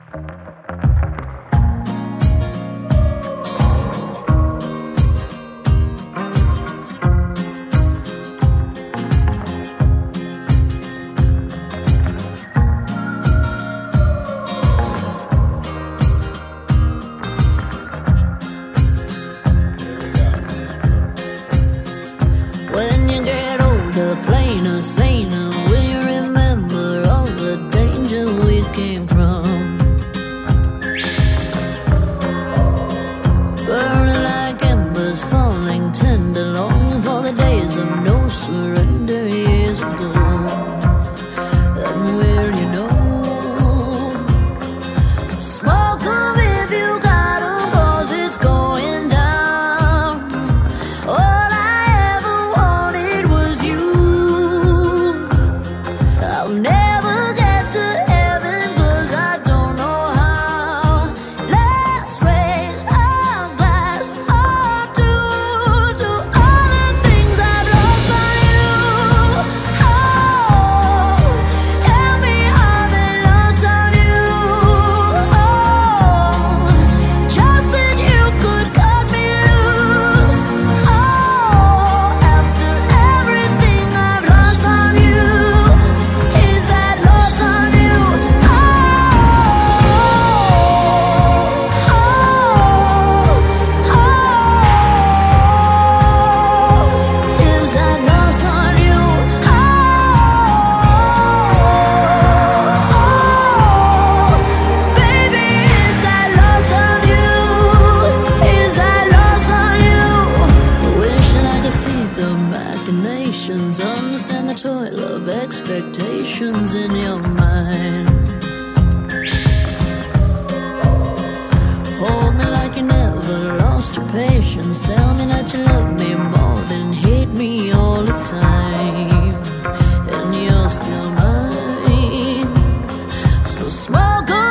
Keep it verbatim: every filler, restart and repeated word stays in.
When you get older, plainer, saner, will you remember all the danger we came from? Burning like embers, falling tender, longing for the days of no surrender years ago. And will you know? So smoke 'em if you got 'em, 'cause it's going down. All I ever wanted was you. I'll never get to heaven 'cause I don't know how. Let's raise our glass or to, to all the things I've lost on you. Oh, tell me how they lost on you. Oh, just that you could cut me loose. Oh, after everything I've lost on you, is that lost on you? Oh, oh, oh, is that lost on you? Oh, baby, is that lost on you? Is that lost on you? Wishing I could see the machinations, understand the toil of expectations in your mind. Hold me like you never lost your patience. Tell me that you love me more than hate me all the time. And you're still mine. So smoke on